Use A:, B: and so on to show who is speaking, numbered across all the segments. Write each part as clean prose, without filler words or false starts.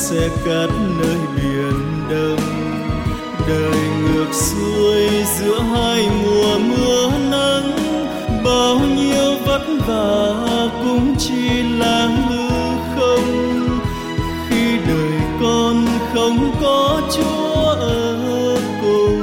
A: sẽ cắt nơi biển đông. Đời ngược xuôi giữa hai mùa mưa nắng, bao nhiêu vất vả cũng chỉ là hư không. Khi đời con không có Chúa ở cùng,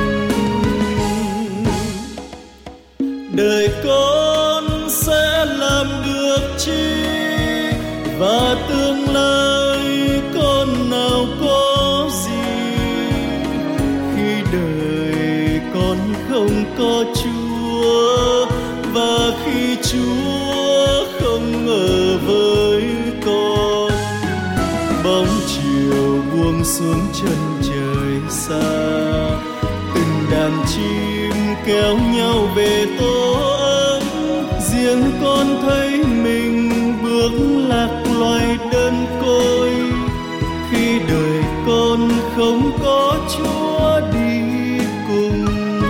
A: đời con sẽ làm được chi, và tương lai con nào có gì khi đời con không có Chúa, và khi Chúa không ở với con. Bóng chiều buông xuống chân trời xa, từng đàn chim kéo nhau về tổ ấm. Riêng con thấy mình bước lạc loài đơn côi, khi đời con không có Chúa đi cùng.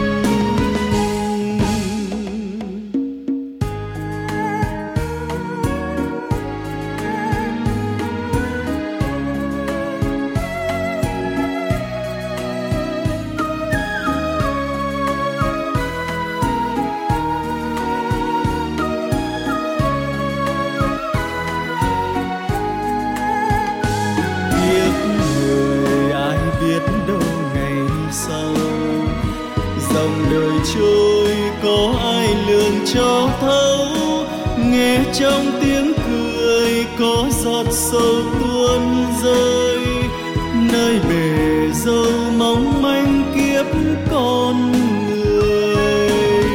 A: Dòng đời trôi có ai lường cho thấu, nghe trong tiếng cười có giọt sầu tuôn rơi. Nơi bể dâu mong manh kiếp con người,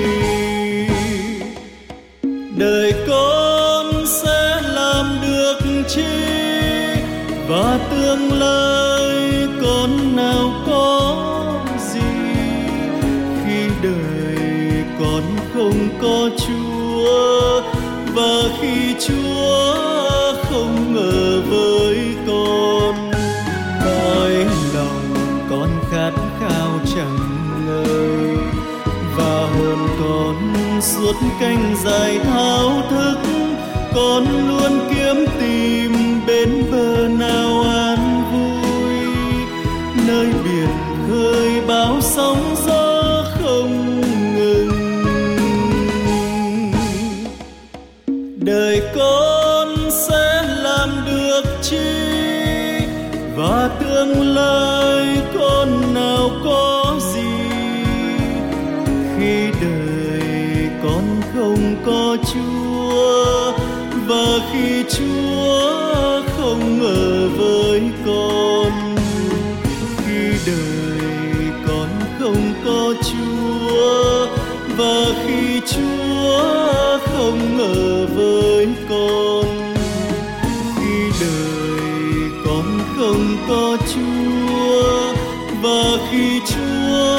A: đời con sẽ làm được chi, và tương lai con nào có đời con không có Chúa, và khi Chúa không ở với con. Cõi lòng con khát khao chẳng ngơi, và hồn con suốt canh dài thao thức. Con luôn kiếm tìm bên bờ nào an vui, nơi biển khơi bão sóng gió không ngừng. Đời con sẽ làm được chi, và tương lai con nào có gì khi đời con không có Chúa, và khi Chúa không ở với con. Khi đời con không có Chúa, và khi Chúa không ở với con. Khi đời con không có Chúa, và khi Chúa